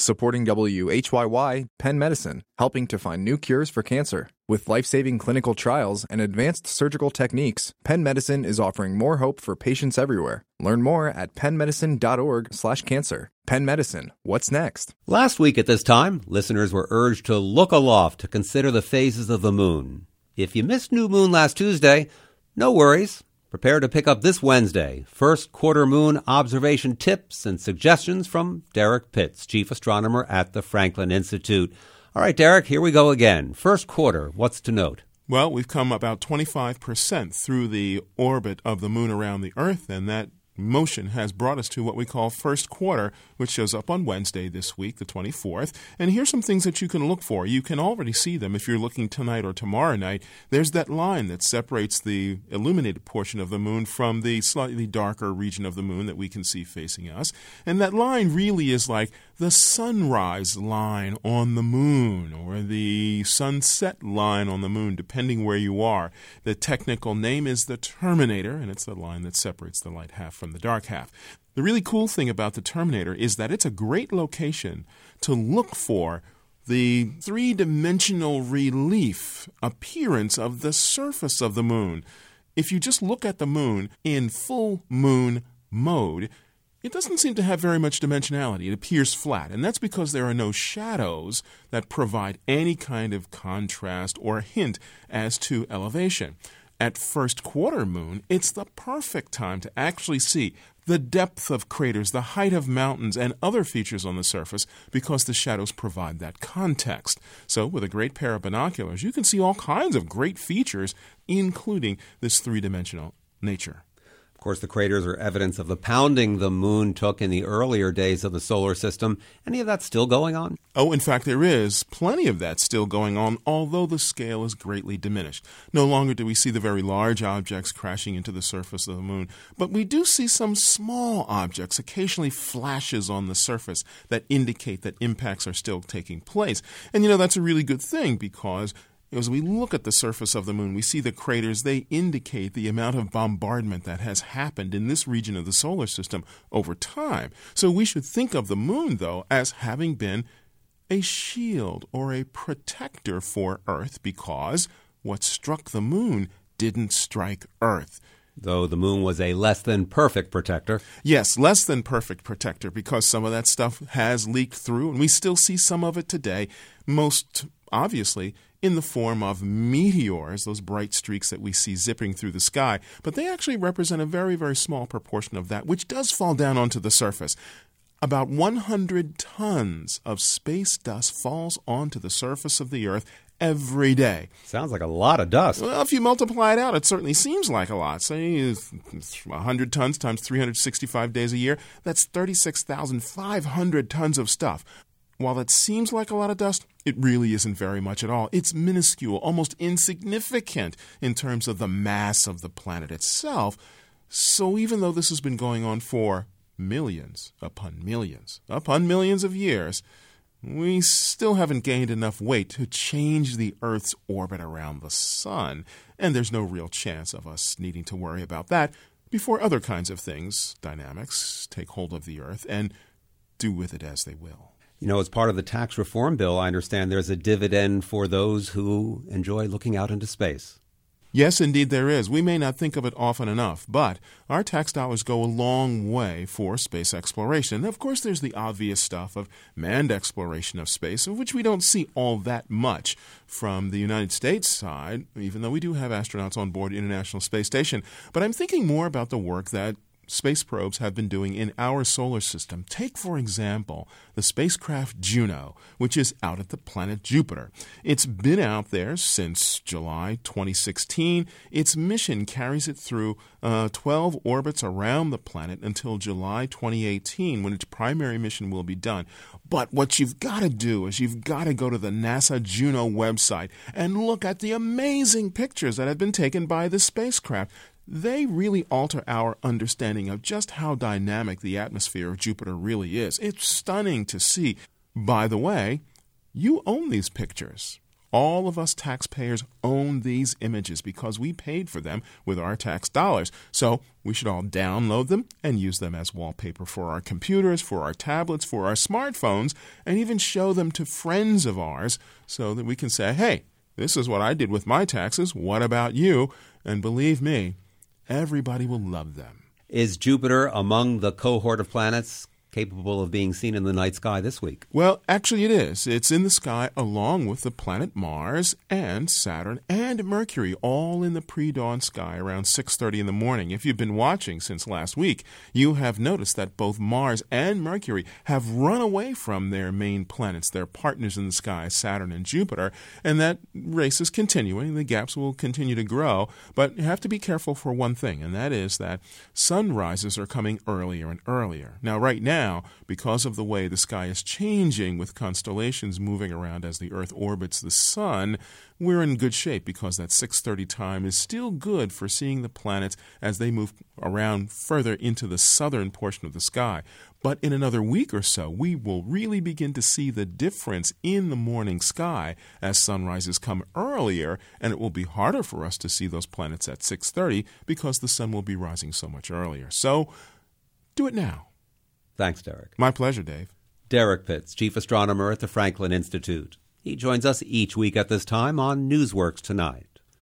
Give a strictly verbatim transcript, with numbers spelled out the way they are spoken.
Supporting W H Y Y, Penn Medicine, helping to find new cures for cancer. With life-saving clinical trials and advanced surgical techniques, Penn Medicine is offering more hope for patients everywhere. Learn more at pennmedicine.org slash cancer. Penn Medicine, what's next? Last week at this time, listeners were urged to look aloft to consider the phases of the moon. If you missed New Moon last Tuesday, no worries. Prepare to pick up this Wednesday. First quarter moon observation tips and suggestions from Derek Pitts, chief astronomer at the Franklin Institute. All right, Derek, here we go again. First quarter, what's to note? Well, we've come about twenty-five percent through the orbit of the moon around the Earth, and that motion has brought us to what we call first quarter, which shows up on Wednesday this week, the twenty-fourth. And here's some things that you can look for. You can already see them if you're looking tonight or tomorrow night. There's that line that separates the illuminated portion of the moon from the slightly darker region of the moon that we can see facing us. And that line really is like the sunrise line on the moon or the sunset line on the moon, depending where you are. The technical name is the terminator, and it's the line that separates the light half from the dark half. The really cool thing about the terminator is that it's a great location to look for the three-dimensional relief appearance of the surface of the moon. If you just look at the moon in full moon mode, it doesn't seem to have very much dimensionality. It appears flat, and that's because there are no shadows that provide any kind of contrast or hint as to elevation. At first quarter moon, it's the perfect time to actually see the depth of craters, the height of mountains, and other features on the surface because the shadows provide that context. So with a great pair of binoculars, you can see all kinds of great features, including this three-dimensional nature. Of course, the craters are evidence of the pounding the moon took in the earlier days of the solar system. Any of that still going on? Oh, in fact, there is plenty of that still going on, although the scale is greatly diminished. No longer do we see the very large objects crashing into the surface of the moon, but we do see some small objects, occasionally flashes on the surface that indicate that impacts are still taking place. And, you know, that's a really good thing because as we look at the surface of the moon, we see the craters. They indicate the amount of bombardment that has happened in this region of the solar system over time. So we should think of the moon, though, as having been a shield or a protector for Earth because what struck the moon didn't strike Earth. Though the moon was a less than perfect protector. Yes, less than perfect protector because some of that stuff has leaked through, and we still see some of it today, most obviously in the form of meteors, those bright streaks that we see zipping through the sky. But they actually represent a very, very small proportion of that, which does fall down onto the surface. About one hundred tons of space dust falls onto the surface of the Earth every day. Sounds like a lot of dust. Well, if you multiply it out, it certainly seems like a lot. Say one hundred tons times three hundred sixty-five days a year, that's thirty-six thousand five hundred tons of stuff. While it seems like a lot of dust, it really isn't very much at all. It's minuscule, almost insignificant in terms of the mass of the planet itself. So even though this has been going on for millions upon millions upon millions of years, we still haven't gained enough weight to change the Earth's orbit around the sun. And there's no real chance of us needing to worry about that before other kinds of things, dynamics, take hold of the Earth and do with it as they will. You know, as part of the tax reform bill, I understand there's a dividend for those who enjoy looking out into space. Yes, indeed there is. We may not think of it often enough, but our tax dollars go a long way for space exploration. And of course, there's the obvious stuff of manned exploration of space, of which we don't see all that much from the United States side, even though we do have astronauts on board the International Space Station. But I'm thinking more about the work that space probes have been doing in our solar system. Take, for example, the spacecraft Juno, which is out at the planet Jupiter. It's been out there since July twenty sixteen. Its mission carries it through uh, twelve orbits around the planet until July twenty eighteen, when its primary mission will be done. But what you've got to do is you've got to go to the NASA Juno website and look at the amazing pictures that have been taken by the spacecraft. They really alter our understanding of just how dynamic the atmosphere of Jupiter really is. It's stunning to see. By the way, you own these pictures. All of us taxpayers own these images because we paid for them with our tax dollars. So we should all download them and use them as wallpaper for our computers, for our tablets, for our smartphones, and even show them to friends of ours so that we can say, hey, this is what I did with my taxes. What about you? And believe me, everybody will love them. Is Jupiter among the cohort of planets capable of being seen in the night sky this week? Well, actually it is. It's in the sky along with the planet Mars and Saturn and Mercury, all in the pre-dawn sky around six thirty in the morning. If you've been watching since last week, you have noticed that both Mars and Mercury have run away from their main planets, their partners in the sky, Saturn and Jupiter, and that race is continuing. The gaps will continue to grow, but you have to be careful for one thing, and that is that sunrises are coming earlier and earlier. Now, right now, Now, because of the way the sky is changing with constellations moving around as the Earth orbits the sun, we're in good shape because that six thirty time is still good for seeing the planets as they move around further into the southern portion of the sky. But in another week or so, we will really begin to see the difference in the morning sky as sunrises come earlier, and it will be harder for us to see those planets at six thirty because the sun will be rising so much earlier. So, do it now. Thanks, Derek. My pleasure, Dave. Derek Pitts, Chief Astronomer at the Franklin Institute. He joins us each week at this time on Newsworks Tonight.